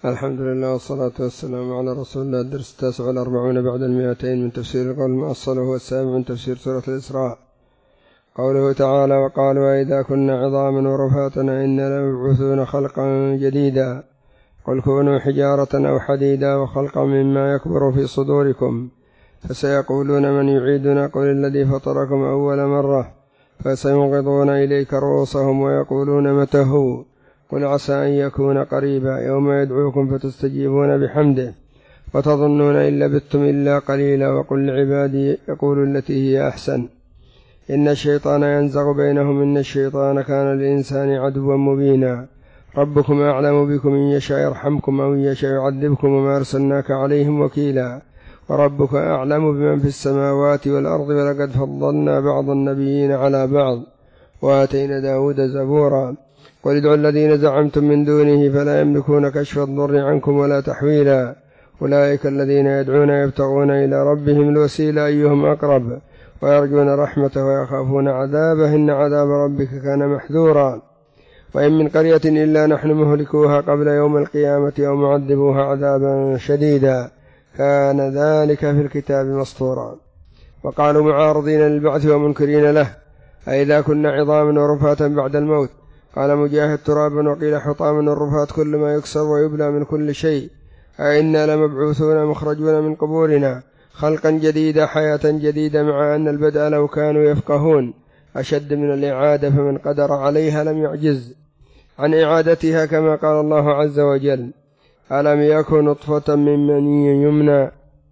الحمد لله والصلاة والسلام على رسول الله. الدرس 49 بعد 200 من تفسير القول المؤصل، وهو السابع من تفسير سورة الإسراء. قوله تعالى: وقالوا أئذا كنا عظاما ورفاتا إنا لمبعوثون خلقا جديدا قل كونوا حجارة أو حديدا وخلقا مما يكبر في صدوركم فسيقولون من يعيدنا قل الذي فطركم أول مرة فسينغضون إليك رؤوسهم ويقولون متى هو قل عسى أن يكون قريبا يوم يدعوكم فتستجيبون بحمده وتظنون إن لبثتم إلا قليلا وقل لعبادي يقولوا التي هي أحسن إن الشيطان ينزغ بينهم إن الشيطان كان للإنسان عدوا مبينا ربكم أعلم بكم إن يشاء يرحمكم أو إن يشاء يعذبكم وما أرسلناك عليهم وكيلا وربك أعلم بمن في السماوات والأرض ولقد فضلنا بعض النبيين على بعض وآتينا داود زبورا قل ادعوا الذين زعمتم من دونه فلا يملكون كشف الضر عنكم ولا تحويلا أولئك الذين يدعون يبتغون إلى ربهم الوسيلة أيهم أقرب ويرجون رحمته ويخافون عذابه إن عذاب ربك كان محذورا وإن من قرية إلا نحن مهلكوها قبل يوم القيامة أو معذبوها عذابا شديدا كان ذلك في الكتاب مسطورا. وقالوا معارضين للبعث ومنكرين له أئذا كنا عظاما ورفاتا بعد الموت قال مجاهد ترابا وقيل حطاما والرفات كل ما يكسر ويبلى من كل شيء أئنا لمبعوثون مخرجون من قبورنا خلقا جديدا حياة جديدة مع أن البدء لو كانوا يفقهون أشد من الإعادة فمن قدر عليها لم يعجز عن إعادتها كما قال الله عز وجل ألم يكن نطفة من مني يمنى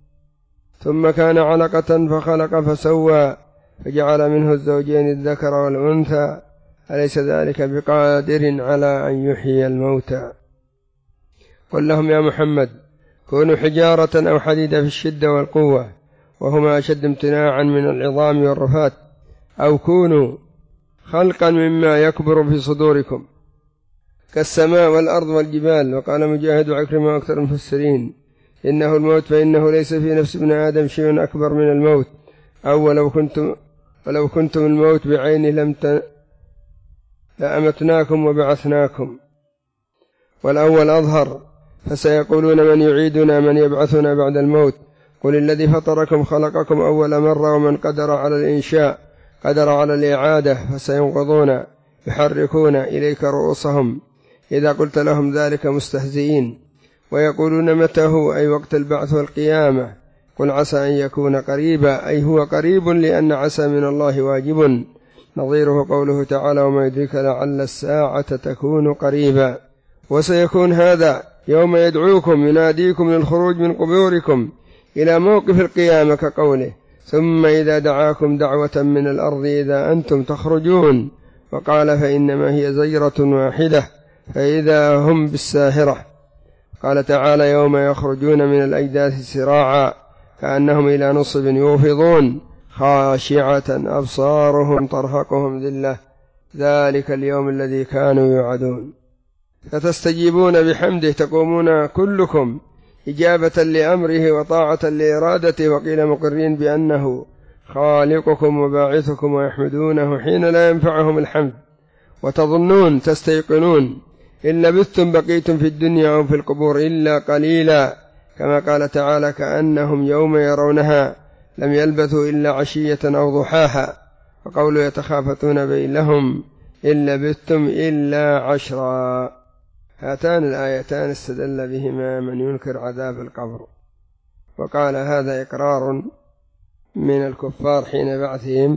ثم كان علقة فخلق فسوى فجعل منه الزوجين الذكر والأنثى أليس ذلك بقادر على أن يحيي الموتى قل لهم يا محمد كونوا حجارة أو حديدا في الشدة والقوة وهما أشد امتناعا من العظام والرفات أو كونوا خلقا مما يكبر في صدوركم كالسماء والأرض والجبال. وقال مجاهد وعكرمة أكثر المفسرين إنه الموت فإنه ليس في نفس ابن آدم شيء أكبر من الموت أو ولو كنتم الموت بعين لأمتناكم وبعثناكم. والأول أظهر فسيقولون من يعيدنا من يبعثنا بعد الموت قل الذي فطركم خلقكم أول مرة ومن قدر على الإنشاء قدر على الإعادة فسينقضون يحركون إليك رؤوسهم إذا قلت لهم ذلك مستهزئين ويقولون متى هو أي وقت البعث والقيامة قل عسى أن يكون قريبا أي هو قريب لأن عسى من الله واجب نظيره قوله تعالى وما يدرك لعل الساعة تكون قريبا. وسيكون هذا يوم يدعوكم يناديكم للخروج من قبوركم إلى موقف القيامة كقوله ثم إذا دعاكم دعوة من الأرض إذا أنتم تخرجون وقال فإنما هي زجرة واحدة فإذا هم بالساهرة. قال تعالى يوم يخرجون من الأجداث سراعا كأنهم إلى نصب يوفضون خاشعة أبصارهم ترهقهم ذلة ذلك اليوم الذي كانوا يوعدون فتستجيبون بحمده تقومون كلكم إجابة لأمره وطاعة لإرادته وقيل مقرين بأنه خالقكم وباعثكم ويحمدونه حين لا ينفعهم الحمد وتظنون تستيقنون إن لبثتم بقيتم في الدنيا أو في القبور إلا قليلا كما قال تعالى كأنهم يوم يرونها لم يلبثوا إلا عشية أو ضحاها. وقولوا يتخافتون بينهم إن لبثتم إلا عشرا. هاتان الآيتان استدل بهما من ينكر عذاب القبر وقال هذا إقرار من الكفار حين بعثهم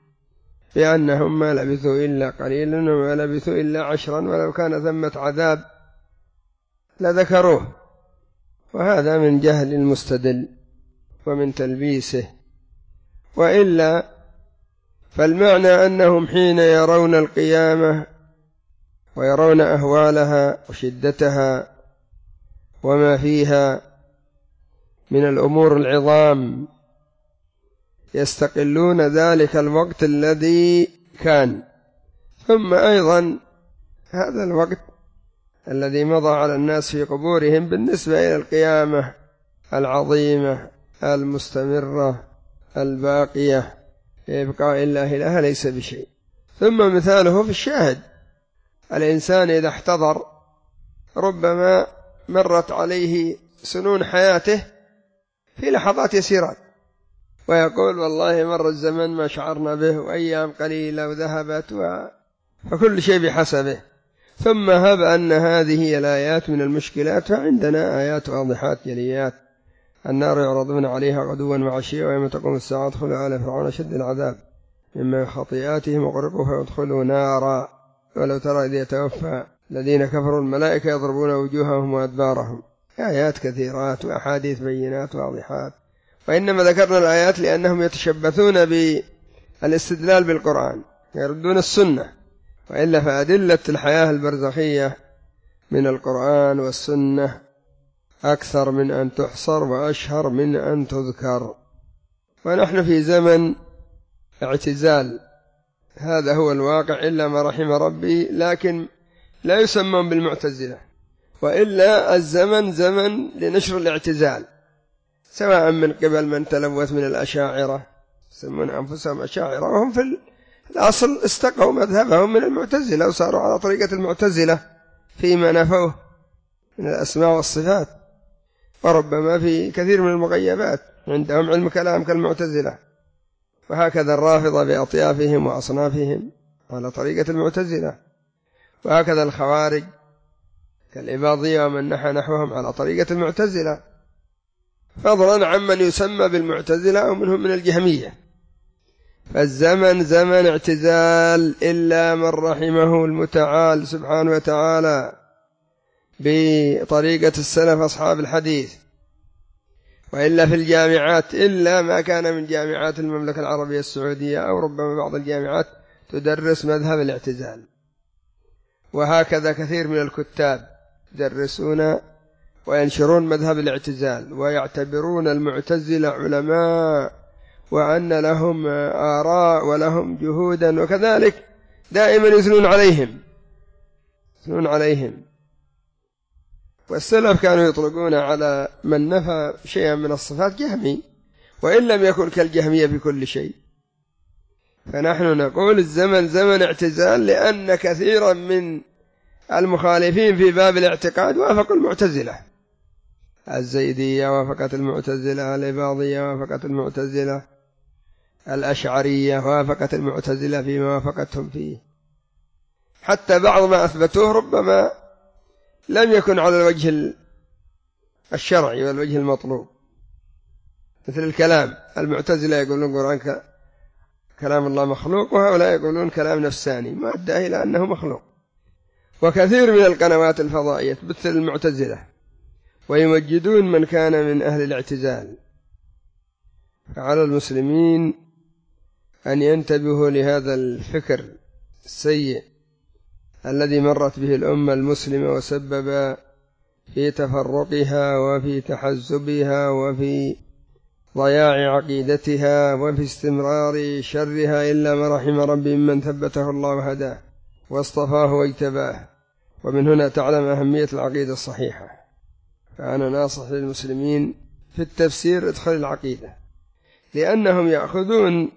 بأنهم ما لبثوا إلا قليلا وما لبثوا إلا عشرا ولو كان ثمة عذاب لذكروه وهذا من جهل المستدل ومن تلبيسه. وإلا فالمعنى أنهم حين يرون القيامة ويرون أهوالها وشدتها وما فيها من الأمور العظام يستقلون ذلك الوقت الذي كان ثم أيضا هذا الوقت الذي مضى على الناس في قبورهم بالنسبة إلى القيامة العظيمة المستمرة الباقية إبقاء الله لها ليس بشيء. ثم مثاله في الشاهد الإنسان إذا احتضر ربما مرت عليه سنون حياته في لحظات يسيرات، ويقول والله مر الزمن ما شعرنا به، وأيام قليلة وذهبت، فكل شيء بحسبه. ثم هب أن هذه هي الآيات من المشكلات، فعندنا آيات واضحات جليات. النار يعرضون عليها غدوا وعشيا ويوم تقوم الساعة ادخلوا آل فرعون شد العذاب مما خطيئاتهم وغرقوا فيدخلوا نارا ولو ترى إذ يتوفى الذين كفروا الملائكة يضربون وجوههم وأدبارهم. آيات كثيرات وأحاديث بينات واضحات، وإنما ذكرنا الآيات لأنهم يتشبثون بالاستدلال بالقرآن، يردون السنة، وإلا فأدلة الحياة البرزخية من القرآن والسنة أكثر من أن تحصر وأشهر من أن تذكر. ونحن في زمن اعتزال، هذا هو الواقع إلا ما رحم ربي، لكن لا يسمون بالمعتزلة، وإلا الزمن زمن لنشر الاعتزال، سواء من قبل من تلوث من الأشاعرة يسمون أنفسهم أشاعرة، وهم في الأصل استقوا مذهبهم من المعتزلة وصاروا على طريقة المعتزلة فيما نفوه من الأسماء والصفات، وربما في كثير من المغيبات عندهم علم كلام كالمعتزلة. وهكذا الرافضة بأطيافهم وأصنافهم على طريقة المعتزلة، وهكذا الخوارج كالإباضية ومن نحى نحوهم على طريقة المعتزلة، فضلا عمن يسمى بالمعتزلة ومنهم من الجهمية. فالزمن زمن اعتزال إلا من رحمه المتعال سبحانه وتعالى بطريقة السلف أصحاب الحديث، وإلا في الجامعات إلا ما كان من جامعات المملكة العربية السعودية أو ربما بعض الجامعات تدرس مذهب الاعتزال. وهكذا كثير من الكتاب يدرسون وينشرون مذهب الاعتزال، ويعتبرون المعتزلة علماء وأن لهم آراء ولهم جهودا، وكذلك دائما يثنون عليهم. والسلف كانوا يطلقون على من نفى شيئا من الصفات جهمي، وإن لم يكن كالجهمية بكل شيء. فنحن نقول الزمن زمن اعتزال، لأن كثيرا من المخالفين في باب الاعتقاد وافقوا المعتزلة، الزيدية وافقت المعتزلة، الإباضية وافقت المعتزلة، الأشعرية وافقت المعتزلة فيما وافقتهم فيه، حتى بعض ما أثبتوه ربما لم يكن على الوجه الشرعي والوجه المطلوب، مثل الكلام. المعتزلة يقولون القرآن كلام الله مخلوق، وهؤلاء يقولون كلام نفساني ما أدى إلى أنه مخلوق. وكثير من القنوات الفضائية تمثل المعتزلة ويمجدون من كان من أهل الاعتزال. فعلى المسلمين أن ينتبهوا لهذا الفكر السيء الذي مرت به الأمة المسلمة وسبب في تفرقها وفي تحزبها وفي ضياع عقيدتها وفي استمرار شرها، إلا ما رحم ربي من ثبته الله وهداه واصطفاه واجتباه. ومن هنا تعلم أهمية العقيدة الصحيحة. فأنا ناصح للمسلمين في التفسير ادخل العقيدة، لأنهم يأخذون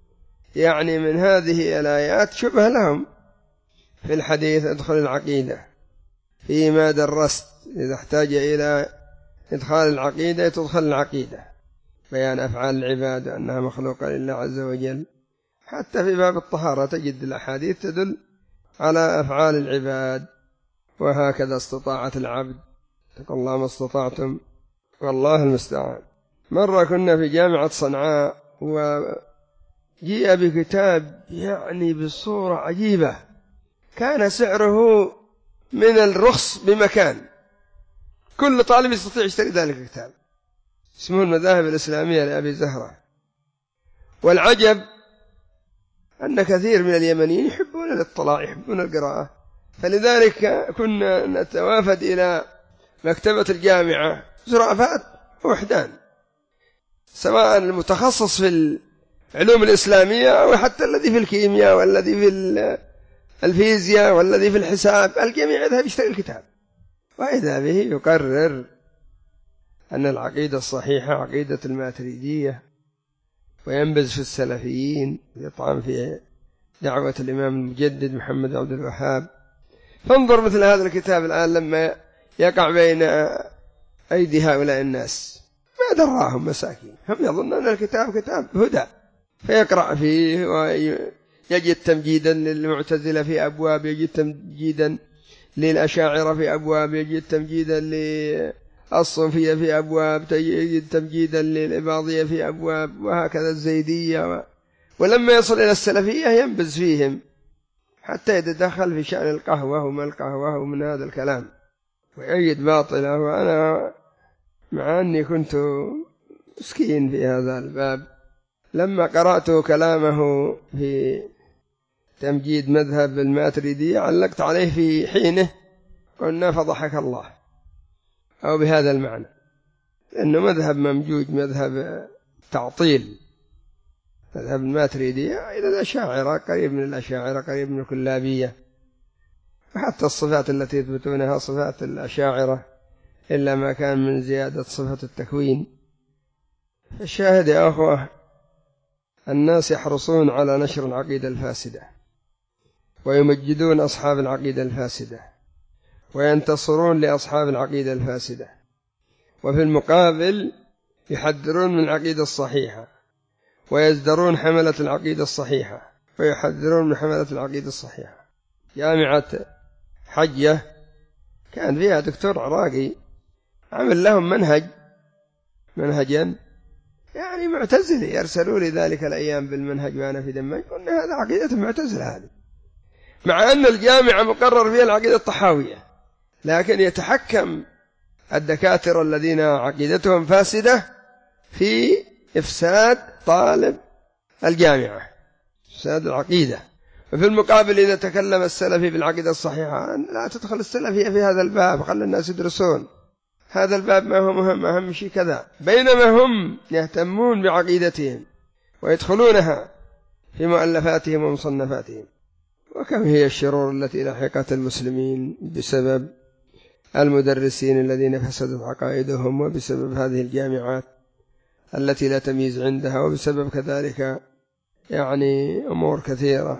من هذه الآيات شبه لهم في الحديث ادخل العقيدة. فيما درست إذا احتاج إلى إدخال العقيدة تدخل العقيدة، بيان أفعال العباد أنها مخلوقة لله عز وجل. حتى في باب الطهارة تجد الأحاديث تدل على أفعال العباد. وهكذا استطاعة العبد، اتقوا الله ما استطعتم والله المستعان. مرة كنا في جامعة صنعاء وجيء بكتاب بصورة عجيبة، كان سعره من الرخص بمكان، كل طالب يستطيع يشتري ذلك الكتاب، اسمه المذاهب الإسلامية لأبي زهرة. والعجب أن كثير من اليمنيين يحبون الاطلاع، يحبون القراءة، فلذلك كنا نتوافد إلى مكتبة الجامعة زرافات ووحدان، سواء المتخصص في العلوم الإسلامية أو حتى الذي في الكيمياء والذي في الفيزياء والذي في الحساب، الجميع يذهب يشتري الكتاب. وإذا به يقرر أن العقيدة الصحيحة عقيدة الماتريدية، وينبذ في السلفيين، يطعن في دعوة الإمام المجدد محمد عبد الوهاب. فانظر مثل هذا الكتاب الآن لما يقع بين أيدي هؤلاء الناس، ما دراهم مساكين، هم يظنون الكتاب كتاب هدى، فيقرأ فيه ويجد تمجيدا للمعتزلة في أبواب، يجد تمجيدا للأشاعرة في أبواب، يجد تمجيدا للصوفية في أبواب، يجد تمجيدا للإباضية في أبواب، وهكذا الزيدية. ولما يصل إلى السلفية ينبذ فيهم حتى يتدخل في شأن القهوة وما القهوة ومن هذا الكلام ويجد باطله. وأنا مع أني كنت مسكين في هذا الباب، لما قرأت كلامه في تمجيد مذهب الماتريدية علقت عليه في حينه، قلنا فضحك الله، أو بهذا المعنى، لأنه مذهب ممجوج، مذهب تعطيل، مذهب الماتريدية إلى الأشاعرة، قريب من الأشاعرة، قريب من الكلابية، وحتى الصفات التي يثبتونها صفات الأشاعرة إلا ما كان من زيادة صفة التكوين. الشاهد يا أخوة، الناس يحرصون على نشر العقيدة الفاسدة، ويمجدون أصحاب العقيدة الفاسدة، وينتصرون لأصحاب العقيدة الفاسدة، وفي المقابل يحذرون من العقيدة الصحيحة، ويزدرون حملة العقيدة الصحيحة، ويحذرون من حملة العقيدة الصحيحة. جامعة حجة كان فيها دكتور عراقي عمل لهم منهجا يعني معتزلي، يرسلوا لي ذلك الأيام بالمنهج وأنا في دمشق، قلنا هذا عقيدة معتزلة هذه، مع أن الجامعة مقرر فيها العقيدة الطحاوية، لكن يتحكم الدكاترة الذين عقيدتهم فاسدة في إفساد طالب الجامعة، إفساد العقيدة. وفي المقابل إذا تكلم السلفي بالعقيدة الصحيحة، لا تدخل السلفية في هذا الباب، خلي الناس يدرسون هذا الباب، ما هو مهم، أهم شيء كذا، بينما هم يهتمون بعقيدتهم ويدخلونها في مؤلفاتهم ومصنفاتهم. وكم هي الشرور التي لحقت المسلمين بسبب المدرسين الذين فسدت عقائدهم، وبسبب هذه الجامعات التي لا تمييز عندها، وبسبب كذلك يعني أمور كثيرة،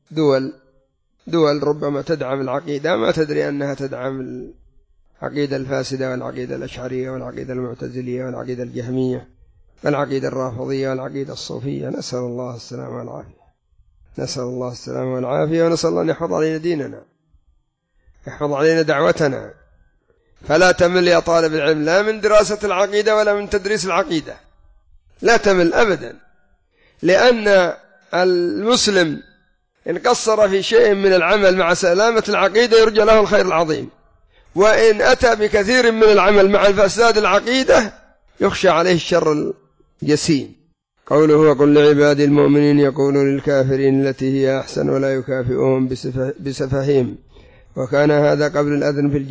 دول ربما تدعم العقيدة ما تدري أنها تدعم العقيدة الفاسدة، والعقيدة الأشعرية، والعقيدة المعتزلية، والعقيدة الجهمية، والعقيدة الرافضية، والعقيدة الصوفية. نسأل الله السلامة والعافية، نسأل الله السلامة والعافية، ونسأل الله أن يحفظ علينا ديننا، يحفظ علينا دعوتنا. فلا تمل يا طالب العلم، لا من دراسة العقيدة ولا من تدريس العقيدة، لا تمل أبدا، لأن المسلم إن قصر في شيء من العمل مع سلامة العقيدة يرجى له الخير العظيم، وإن أتى بكثير من العمل مع الفساد العقيدة يخشى عليه الشر الجسيم. قوله وقل لعبادي المؤمنين يقولوا للكافرين التي هي أحسن ولا يكافئهم بسفههم. وكان هذا قبل الأذن في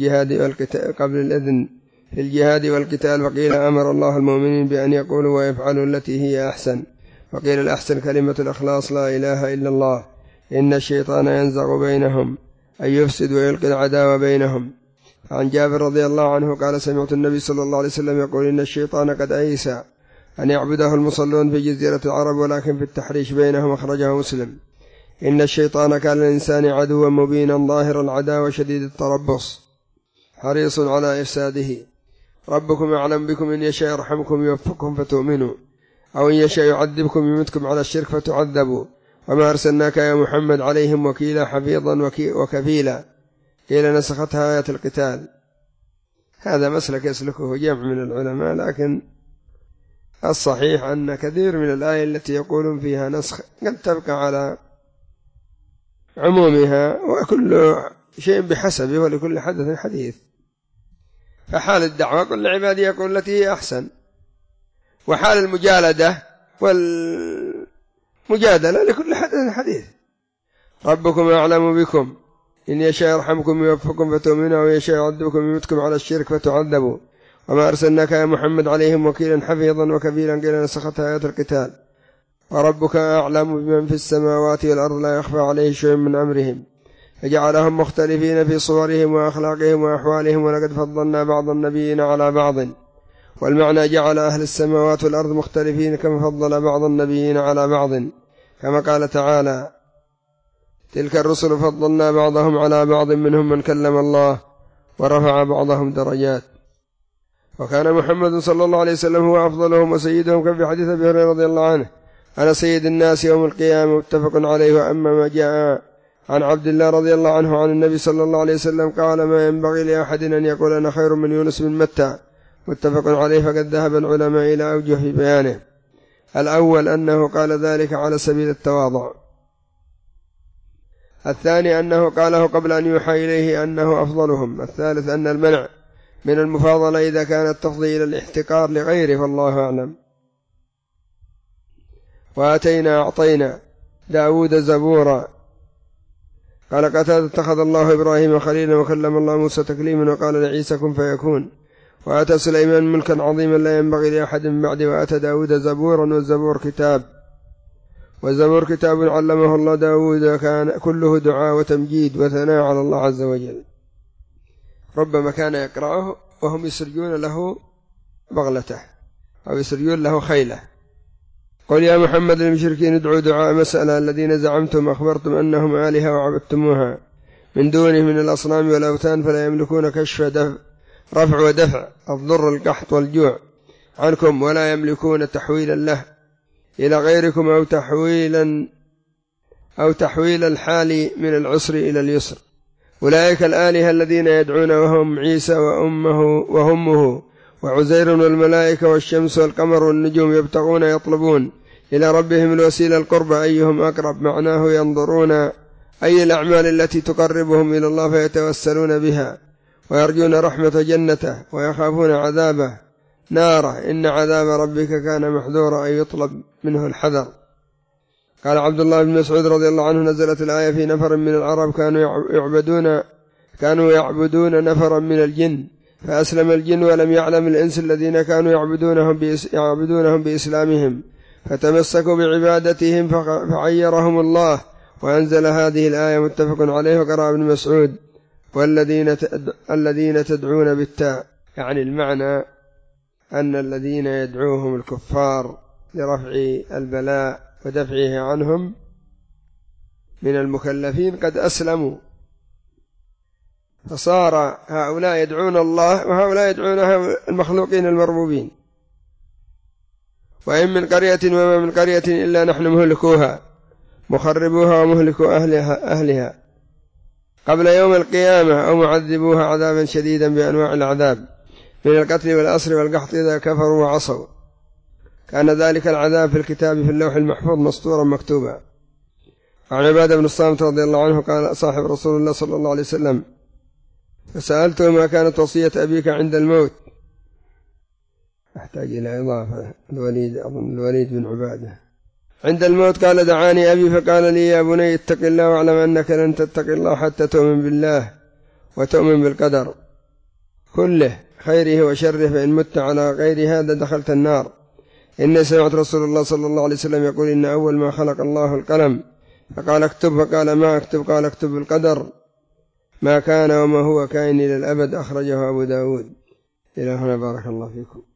الجهاد والقتال، وقيل أمر الله المؤمنين بأن يقولوا ويفعلوا التي هي أحسن، وقيل الأحسن كلمة الإخلاص لا إله إلا الله. إن الشيطان ينزغ بينهم أن يفسد ويلقي العداوة بينهم. عن جابر رضي الله عنه قال سمعت النبي صلى الله عليه وسلم يقول إن الشيطان قد أيس أن يعبده المصلون في جزيرة العرب، ولكن في التحريش بينهم. أخرجه مسلم. إن الشيطان كان للإنسان عدوا مبينا ظاهر العداوة شديد التربص حريص على إفساده. ربكم أعلم بكم، إن يشاء يرحمكم يوفقكم فتؤمنوا، أو إن يشاء يعذبكم يمتكم على الشرك فتعذبوا. وما أرسلناك يا محمد عليهم وكيلا حفيظا وكفيلا. قيل نسختها آية القتال. هذا مسلك يسلكه جمع من العلماء، لكن الصحيح أن كثير من الآية التي يقولون فيها نسخ قد تبقى على عمومها، وكل شيء بحسبه ولكل حدث حديث. فحال الدعوة قل لعبادي يقول التي هي أحسن، وحال المجالدة والمجادلة لكل حدث حديث. ربكم أعلم بكم، إن يشاء يرحمكم يوفقكم فتؤمنوا، أو يشاء يعذبكم يمتكم على الشرك فتعذبوا. وما أرسلناك يا محمد عليهم وكيلا حفيظا وكفيلا. قيل نسختها آية القتال. وربك أعلم بمن في السماوات والأرض لا يخفى عليه شيء من أمرهم، فجعلهم مختلفين في صورهم وأخلاقهم وأحوالهم، ولقد فضلنا بعض النبيين على بعض. والمعنى جعل أهل السماوات والأرض مختلفين كما فضل بعض النبيين على بعض، كما قال تعالى تلك الرسل فضلنا بعضهم على بعض منهم من كلم الله ورفع بعضهم درجات. وكان محمد صلى الله عليه وسلم هو أفضلهم وسيدهم، كما في حديث أبي هريرة رضي الله عنه: أنا سيد الناس يوم القيامة، متفق عليه. وأما ما جاء عن عبد الله رضي الله عنه عن النبي صلى الله عليه وسلم قال: ما ينبغي لأحد أن يقول أنا خير من يونس بن متى، متفق عليه. فقد ذهب العلماء إلى أوجه في بيانه. الأول أنه قال ذلك على سبيل التواضع. الثاني أنه قاله قبل أن يوحى إليه أنه أفضلهم. الثالث أن المنع من المفاضلة إذا كان التفضيل إلى الاحتقار لغيره، فالله أعلم. وآتينا أعطينا داود زبورا. قال قتادة: اتخذ الله إبراهيم خليلا وكلم الله موسى تكليما وقال لعيسى كن فيكون. وآتى سليمان ملكا عظيما لا ينبغي لأحد من بعده. وآتى داود زبورا، والزبور كتاب، والزبور كتاب علمه الله داود، كان كله دعاء وتمجيد وثناء على الله عز وجل. ربما كان يقرأه وهم يسرجون له بغلته أو يسرجون له خيله. قل يا محمد للمشركين ادعوا دعاء مسألة الذين زعمتم أخبرتم أنهم آلهة وعبدتموها من دونه من الأصنام والأوثان، فلا يملكون كشف رفع ودفع الضر القحط والجوع عنكم، ولا يملكون تحويلا له إلى غيركم أو تحويل الحال من العسر إلى اليسر. أولئك الآلهة الذين يدعون وهم عيسى وأمه وعزير والملائكة والشمس والقمر والنجوم، يبتغون يطلبون إلى ربهم الوسيلة القربى أيهم أقرب، معناه ينظرون أي الأعمال التي تقربهم إلى الله فيتوسلون بها، ويرجون رحمة جنته ويخافون عذابه ناره، إن عذاب ربك كان محذورا، أي يطلب منه الحذر. قال عبد الله بن مسعود رضي الله عنه: نزلت الآية في نفر من العرب كانوا يعبدون نفرا من الجن، فأسلم الجن ولم يعلم الإنس الذين كانوا يعبدونهم بإسلامهم، فتمسكوا بعبادتهم فعيرهم الله، وأنزل هذه الآية، متفق عليه. وقرأ ابن مسعود: الذين تدعون بالتاء، يعني المعنى أن الذين يدعوهم الكفار لرفع البلاء ودفعه عنهم من المكلفين قد أسلموا، فصار هؤلاء يدعون الله وهؤلاء يدعون المخلوقين المربوبين. وإن من قرية وما من قرية إلا نحن مهلكوها مخربوها ومهلكوا أهلها قبل يوم القيامة أو معذبوها عذابا شديدا بأنواع العذاب من القتل والأسر والقحط إذا كفروا وعصوا. كان ذلك العذاب في الكتاب في اللوح المحفوظ مسطورا مكتوبا. عن عبادة بن الصامت رضي الله عنه قال: صاحب رسول الله صلى الله عليه وسلم، فسألته: ما كانت وصية أبيك عند الموت؟ أحتاج إلى إضافة. الوليد بن عبادة عند الموت قال: دعاني أبي فقال لي: يا بني اتق الله واعلم أنك لن تتق الله حتى تؤمن بالله وتؤمن بالقدر كله خيره وشره، فإن مت على غير هذا دخلت النار. إني سمعت رسول الله صلى الله عليه وسلم يقول: إن أول ما خلق الله القلم، فقال اكتب، فقال ما اكتب؟ قال اكتب بالقدر ما كان وما هو كائن إلى الأبد. أخرجه أبو داود. إلى هنا، بارك الله فيكم.